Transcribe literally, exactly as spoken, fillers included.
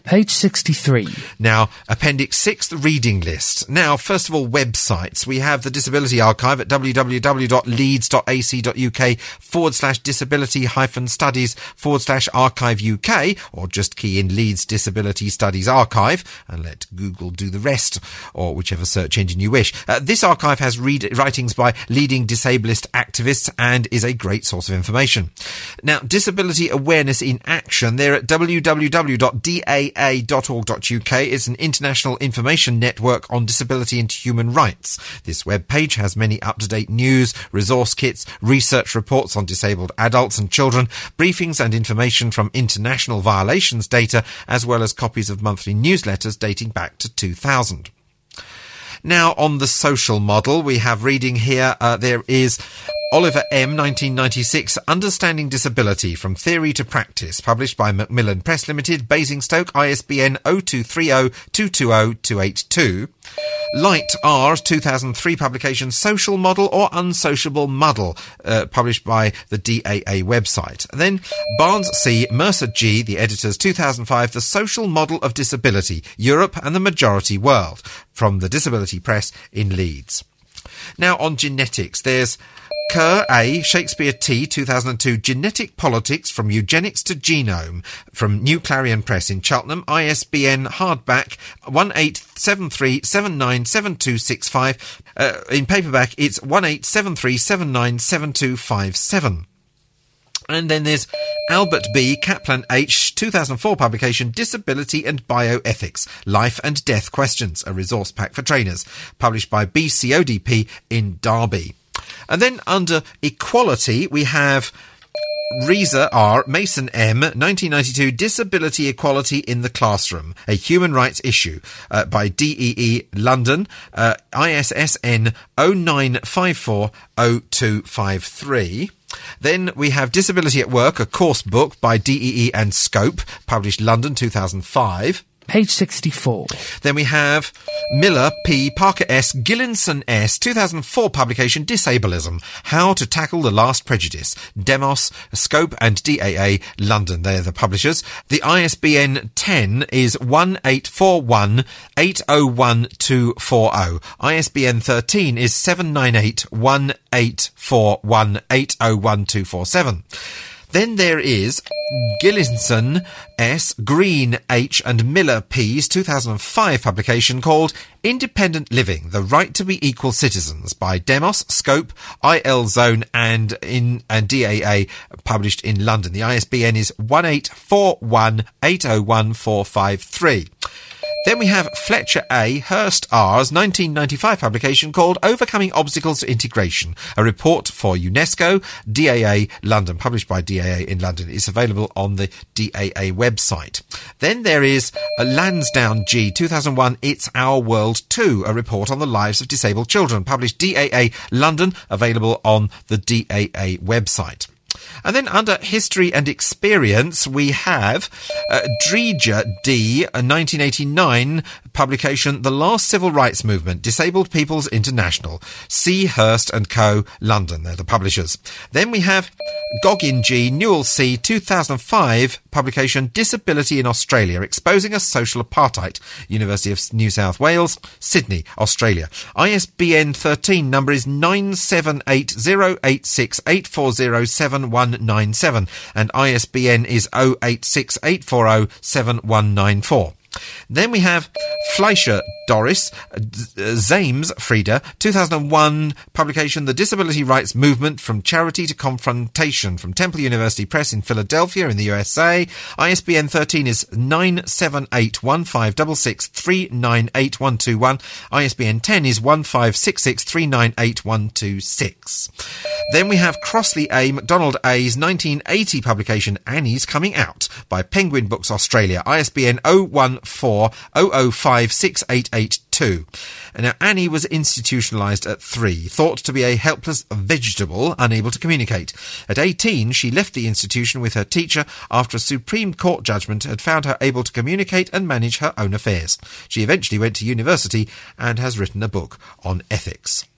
Page sixty-three. Now, Appendix six, the reading list. Now, first of all, websites. We have the Disability Archive at www.leeds.ac.uk forward slash disability hyphen studies forward slash archive UK, or just key in Leeds Disability Studies Archive and let Google do the rest, or whichever search engine you wish. Uh, this archive has read- writings by leading disablist activists and is a great source of information. Now, Disability Awareness in Action, they're at w w w dot d a a dot org dot u k. It's an international information network on disability and human rights. This web page has many up-to-date news, resource kits, research reports on disabled adults and children, briefings and information from international violations data, as well as copies of monthly newsletters dating back to two thousand. Now, on the social model, we have reading here, uh, there is Oliver M., nineteen ninety-six, Understanding Disability, From Theory to Practice, published by Macmillan Press Limited, Basingstoke, I S B N zero two three zero two two zero two eight two. Light R's two thousand three publication, Social Model or Unsociable Muddle, uh, published by the D A A website. And then Barnes C., Mercer G., the editors, two thousand five, The Social Model of Disability, Europe and the Majority World, from the Disability Press in Leeds. Now, on genetics, there's Kerr A., Shakespeare T., two thousand two, Genetic Politics from Eugenics to Genome, from New Clarion Press in Cheltenham, I S B N hardback one eight seven three seven nine seven two six five. Uh, in paperback, it's one eight seven three seven nine seven two five seven. And then there's Albert B., Kaplan H., two thousand four publication, Disability and Bioethics, Life and Death Questions, a resource pack for trainers, published by B C O D P in Derby. And then under Equality, we have Reza R., Mason M., nineteen ninety-two, Disability Equality in the Classroom, a Human Rights Issue, uh, by D E E London, uh, I S S N zero nine five four zero two five three. Then we have Disability at Work, a course book by D E E and Scope, published London two thousand five. Page sixty-four. Then we have Miller P., Parker S., Gillinson S., two thousand four publication, Disableism, How to Tackle the Last Prejudice, Demos, Scope and D A A, London. They're the publishers. The I S B N ten is one eight four one eight zero one two four zero. I S B N thirteen is seven nine eight one eight four one eight zero one two four seven. Then there is Gillinson S., Green H. and Miller P.'s two thousand five publication called Independent Living, The Right to Be Equal Citizens, by Demos, Scope, I L Zone and in and D A A, published in London. The I S B N is one eight four one eight zero one four five three. Then we have Fletcher A., Hurst R's nineteen ninety-five publication called Overcoming Obstacles to Integration, a report for UNESCO, D A A, London, published by D A A in London. It's available on the D A A website. Then there is a Lansdowne G., two thousand one, It's Our World two, a report on the lives of disabled children, published D A A, London, available on the D A A website. And then under History and Experience, we have uh, Dreger D., a nineteen eighty-nine publication, The Last Civil Rights Movement, Disabled Peoples International, C. Hurst and Co., London. They're the publishers. Then we have Goggin G., Newell C., two thousand five publication, Disability in Australia, Exposing a Social Apartheid, University of New South Wales, Sydney, Australia. I S B N thirteen number is nine seven eight zero eight six eight four zero seven one nine seven, and I S B N is zero eight six eight four zero seven one nine four. Then we have Fleischer Doris, Zames Frieda, two thousand one publication, The Disability Rights Movement from Charity to Confrontation, from Temple University Press in Philadelphia in the U S A. I S B N thirteen is nine seven eight one five six six three nine eight one two one. I S B N ten is one five six six three nine eight one two six. Then we have Crossley A., MacDonald A's nineteen eighty publication, Annie's Coming Out, by Penguin Books Australia. I S B N zero one four zero zero five six eight eight two. And now, Annie was institutionalised at three, thought to be a helpless vegetable unable to communicate. At eighteen, she left the institution with her teacher after a Supreme Court judgment had found her able to communicate and manage her own affairs. She eventually went to university and has written a book on ethics.